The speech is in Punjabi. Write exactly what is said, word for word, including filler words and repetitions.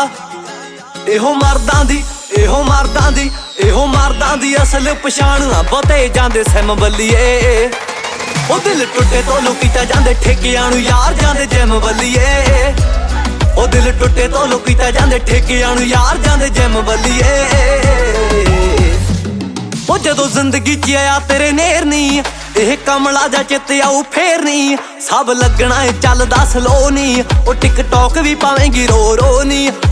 ਇਹੋ ਮਰਦਾਂ ਦੀ ਇਹੋ ਮਰਦਾਂ ਦੀ ਇਹੋ ਮਰਦਾਂ ਦੀ ਅਸਲ ਪਛਾਣ ਆ ਬਹੁਤੇ ਜਾਂਦੇ ਸਿਮ ਬੱਲੀਏ। ਉਹ ਦਿਲ ਟੁੱਟੇ ਤੋਂ ਲੋਕੀ ਤਾਂ ਜਾਂਦੇ ਠੇਕਿਆਂ ਨੂੰ ਯਾਰ ਜਾਂਦੇ ਜਿਮ ਬੱਲੀਏ। ਉਹ ਦਿਲ ਟੁੱਟੇ ਤੋਂ ਲੋਕੀ ਤਾਂ ਜਾਂਦੇ ਠੇਕਿਆਂ ਨੂੰ ਯਾਰ ਜਾਂਦੇ ਜਿਮ ਬੱਲੀਏ। ਉਹ ਜਦੋਂ ਜ਼ਿੰਦਗੀ 'ਚ ਆਇਆ ਤੇਰੇ ਨੇਰ ਨੀ ਇਹ ਕਮਲਾ ਜਾ ਚਿੱਤ ਆਊ ਫੇਰ ਨੀ। ਸਭ ਲੱਗਣਾ ਏ ਚੱਲਦਾ ਸਲੋ ਨੀ ਉਹ ਟਿਕਟੌਕ ਵੀ ਪਾਵੇਂਗੀ ਰੋ ਰੋ ਨੀ।